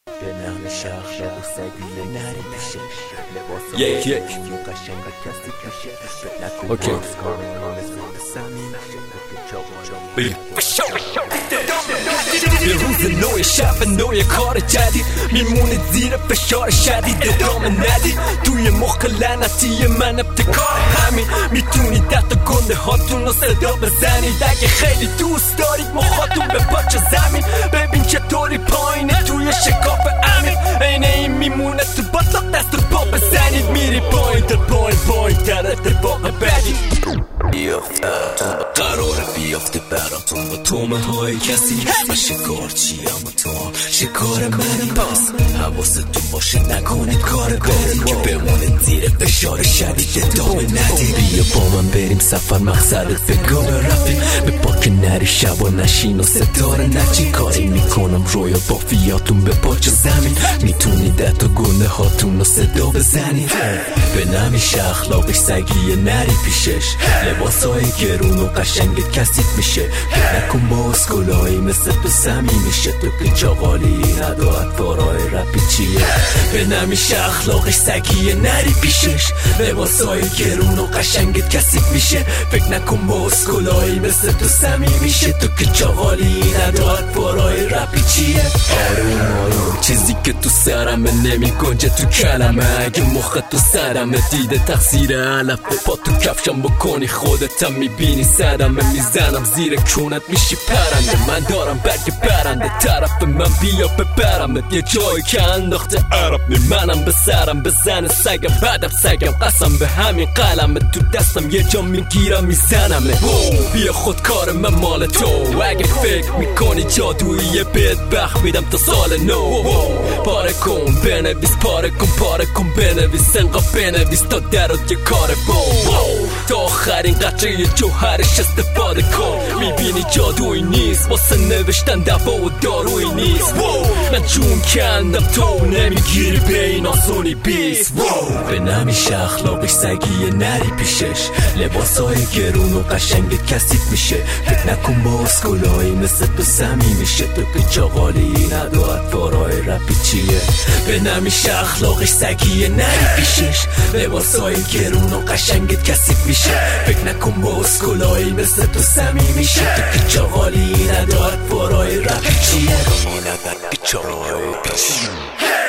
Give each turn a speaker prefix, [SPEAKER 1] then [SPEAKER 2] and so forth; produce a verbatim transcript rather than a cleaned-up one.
[SPEAKER 1] به نام شخص و سگی نری پیشه لباس
[SPEAKER 2] یک یک
[SPEAKER 1] یو قشنگ کسی کشه نکن
[SPEAKER 2] اوکی.
[SPEAKER 1] باکس کار میکنه سود سمیم
[SPEAKER 2] بگیم یه روز نوی شب نوی کار جدید میمونه زیر فشار شدید ادامه ندید توی مخ لعنتی من ابتکار همین میتونید دست گنده هاتون رو صدا بزنید اگه خیلی دوست دارید مخاتون به پاچ زمین ببین چطوری پایینه توی شکاف امین این این میمونه تو باطلاق دست رو پا بزنید میری پایین در پایین پایین در اتفاق بدی بیافتم قرار بیافته براتون با تومه های کسی و شکار چیم و تو شکار منی پاس حواستون باشه نکنید کار بدی که بمونه زیر فشار شدید ادامه ندید بیا با من بریم سفر مقصدت به گام رفیق به پاک نری شب و نشین و ستاره نچین کاری میکنم رویا با فیاتون به پاچ زمین میتونید حتی گنده هاتون رو صدا بزنید به نمیشه اخلاقش سگی نری پیشش لباسای گرون و قشنگت کسیت میشه نکن با اسکولایی مثل تو سمی میشه تو که چاقالی ندارد فارای رپی چیه به نمیشه اخلاقش سگی نری پیشش لباسای گرون و قشنگت کسیت میشه فکر نکن با اسکولایی مثل تو سمی میشه تو که چاقالی ندارد فارای رپی چیه آروم آروم چیزی که تو سرمه نمی گنجه تو کلمه اگه مخت تو سرمه دیده تقصیر علف پا تو کفشم بکنی خودتم میبینی سرمه میزنم زیر کونت میشی پرنده من دارم برگ برنده طرف من بیا ببرمت یه جایی که انداخته عرب میمنم به سرم بزن سگم بعدم سگم قسم به همین قلمه تو دستم یه جا میگیرم میزنمه بیا خودکار من مال تو اگه فکر میکنی جادویی بهت بخ میدم تا سال نو پاره کن بنویس پاره کن پاره کن بنویس انقا بنویس تا درات یه کار با تا آخرین قطره جوهرش استفاده کن میبینی جادویی نیست واسه نوشتن دوا و دارویی نیست من جون کندم تو نمیگیری به این آسونی بیست به نمیشه اخلاقش سگی نری پیشش لباسای گرون و قشنگت کسیت میشه فکر نکن با اسکولایی مثل تو سمی میشه تو که چاقالی ندارد فارای رپی چیه به نمیشه اخلاقش سگی نری پیشش لباسای گرون و قشنگت کسیت میشه فکر نکن با اسکولایی مثل تو سمی میشه تو که چاقالی ندارد فارای رپی چیه